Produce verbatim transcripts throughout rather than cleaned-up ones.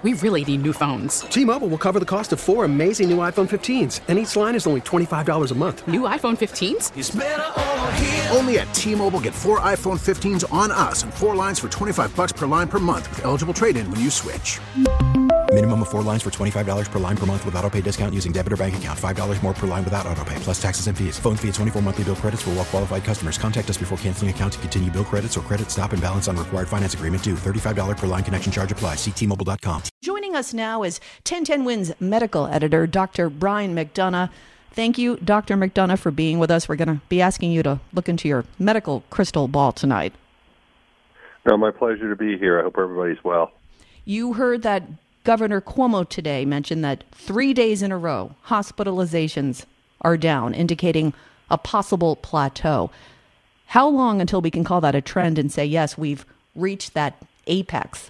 We really need new phones. T-Mobile will cover the cost of four amazing new iPhone fifteens, and each line is only twenty-five dollars a month. New iPhone fifteens? It's better over here. Only at T-Mobile, get four iPhone fifteens on us and four lines for twenty-five dollars per line per month with eligible trade-in when you switch. Minimum of four lines for twenty-five dollars per line per month with autopay discount using debit or bank account. five dollars more per line without autopay, plus taxes and fees. Phone fee at twenty-four monthly bill credits for well-qualified customers. Contact us before canceling account to continue bill credits or credit stop and balance on required finance agreement due. thirty-five dollars per line connection charge applies. See T Mobile dot com. Joining us now is ten ten Wins medical editor, Doctor Brian McDonough. Thank you, Doctor McDonough, for being with us. We're going to be asking you to look into your medical crystal ball tonight. No, my pleasure to be here. I hope everybody's well. You heard that Governor Cuomo today mentioned that three days in a row, hospitalizations are down, indicating a possible plateau. How long until we can call that a trend and say, yes, we've reached that apex?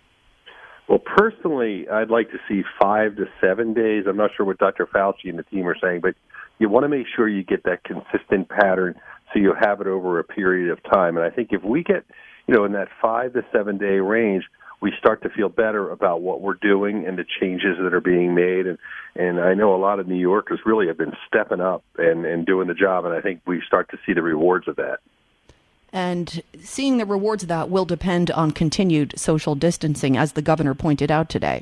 Well, personally, I'd like to see five to seven days. I'm not sure what Doctor Fauci and the team are saying, but you want to make sure you get that consistent pattern so you have it over a period of time. And I think if we get, you know, in that five to seven day range, we start to feel better about what we're doing and the changes that are being made. And, and I know a lot of New Yorkers really have been stepping up and, and doing the job, and I think we start to see the rewards of that. And seeing the rewards of that will depend on continued social distancing, as the governor pointed out today.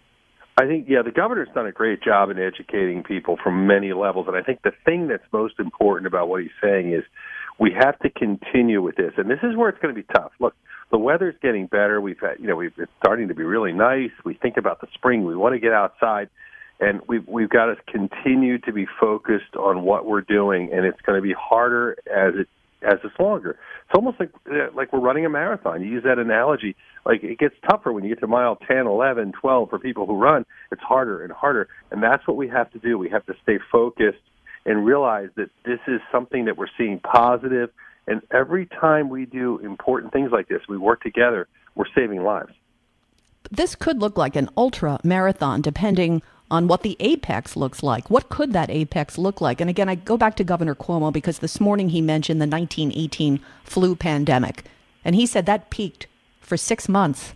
I think, yeah, the governor's done a great job in educating people from many levels, and I think the thing that's most important about what he's saying is we have to continue with this, and this is where it's going to be tough. Look, the weather's getting better. We've had, you know, we've, it's starting to be really nice. We think about the spring. We want to get outside, and we've we've got to continue to be focused on what we're doing, and it's going to be harder as it as it's longer. It's almost like like we're running a marathon. You use that analogy. Like, it gets tougher when you get to mile ten, eleven, twelve for people who run. It's harder and harder, and that's what we have to do. We have to stay focused and realize that this is something that we're seeing positive. And every time we do important things like this, we work together, we're saving lives. This could look like an ultra marathon, depending on what the apex looks like. What could that apex look like? And again, I go back to Governor Cuomo because this morning he mentioned the nineteen eighteen flu pandemic, and he said that peaked for six months.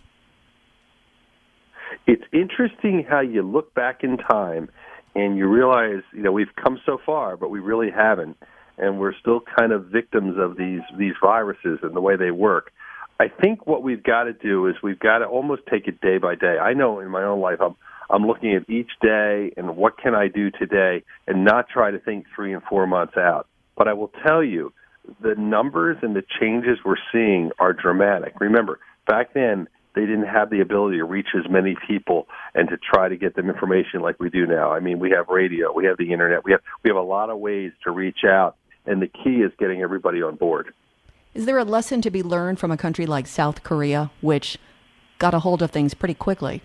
It's interesting how you look back in time and you realize, you know, we've come so far, but we really haven't. And we're still kind of victims of these these viruses and the way they work. I think what we've got to do is we've got to almost take it day by day. I know in my own life I'm I'm looking at each day and what can I do today and not try to think three and four months out. But I will tell you, the numbers and the changes we're seeing are dramatic. Remember, back then they didn't have the ability to reach as many people and to try to get them information like we do now. I mean, we have radio, we have the internet, we have we have a lot of ways to reach out. And the key is getting everybody on board. Is there a lesson to be learned from a country like South Korea, which got a hold of things pretty quickly?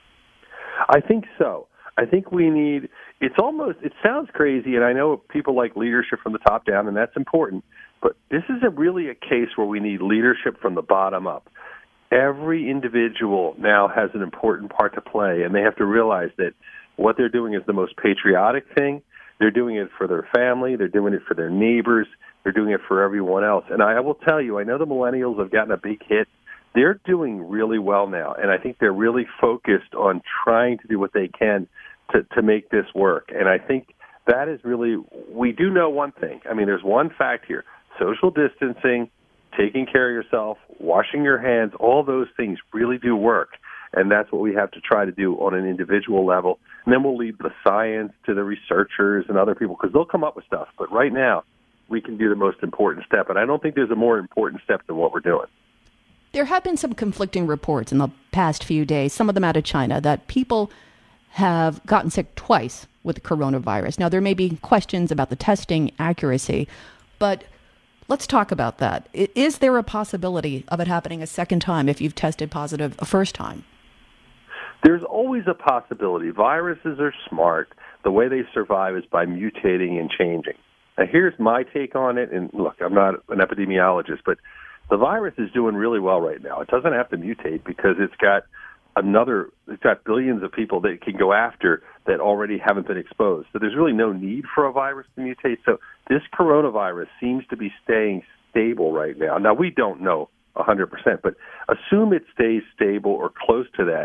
I think so. I think we need, it's almost, it sounds crazy, and I know people like leadership from the top down, and that's important, but this is a really a case where we need leadership from the bottom up. Every individual now has an important part to play, and they have to realize that what they're doing is the most patriotic thing. They're doing it for their family. They're doing it for their neighbors. They're doing it for everyone else. And I will tell you, I know the millennials have gotten a big hit. They're doing really well now, and I think they're really focused on trying to do what they can to, to make this work. And I think that is really, we do know one thing. I mean, there's one fact here. Social distancing, taking care of yourself, washing your hands, all those things really do work. And that's what we have to try to do on an individual level. And then we'll leave the science to the researchers and other people because they'll come up with stuff. But right now, we can do the most important step. And I don't think there's a more important step than what we're doing. There have been some conflicting reports in the past few days, some of them out of China, that people have gotten sick twice with the coronavirus. Now, there may be questions about the testing accuracy, but let's talk about that. Is there a possibility of it happening a second time if you've tested positive a first time? There's always a possibility. Viruses are smart. The way they survive is by mutating and changing. Now, here's my take on it. And look, I'm not an epidemiologist, but the virus is doing really well right now. It doesn't have to mutate because it's got another, it's got billions of people that it can go after that already haven't been exposed. So there's really no need for a virus to mutate. So this coronavirus seems to be staying stable right now. Now, we don't know one hundred percent, but assume it stays stable or close to that.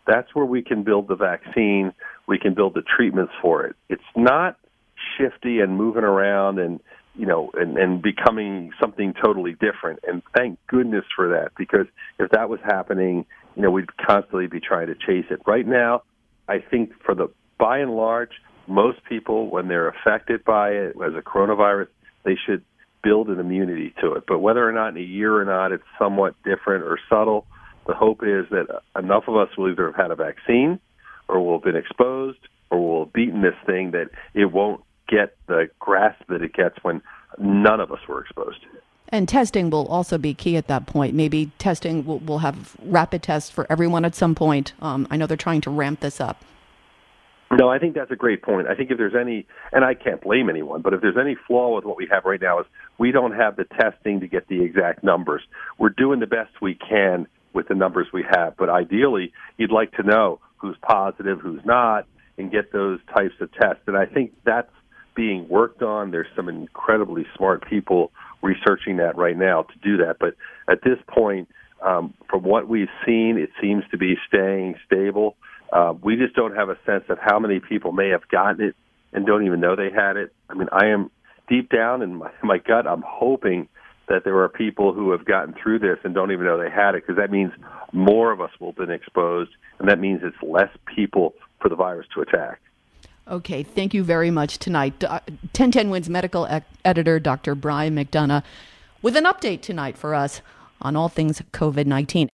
That's where we can build the vaccine. We can build the treatments for it. It's not shifty and moving around and, you know, and, and becoming something totally different. And thank goodness for that, because if that was happening, you know, we'd constantly be trying to chase it. Right now, I think for the by and large, most people, when they're affected by it as a coronavirus, they should build an immunity to it. But whether or not in a year or not, it's somewhat different or subtle. The hope is that enough of us will either have had a vaccine or will have been exposed or will have beaten this thing that it won't get the grasp that it gets when none of us were exposed. And testing will also be key at that point. Maybe testing, will we'll have rapid tests for everyone at some point. Um, I know they're trying to ramp this up. No, I think that's a great point. I think if there's any, and I can't blame anyone, but if there's any flaw with what we have right now is we don't have the testing to get the exact numbers. We're doing the best we can with the numbers we have, but ideally you'd like to know who's positive, who's not, and get those types of tests. And I think that's being worked on. There's some incredibly smart people researching that right now to do that. But at this point, um, from what we've seen, it seems to be staying stable. Uh, we just don't have a sense of how many people may have gotten it and don't even know they had it. I mean, I am deep down in my, my gut, I'm hoping that there are people who have gotten through this and don't even know they had it, because that means more of us will have been exposed, and that means it's less people for the virus to attack. Okay, thank you very much tonight. Uh, ten ten Wins medical ec- editor Doctor Brian McDonough with an update tonight for us on all things COVID nineteen.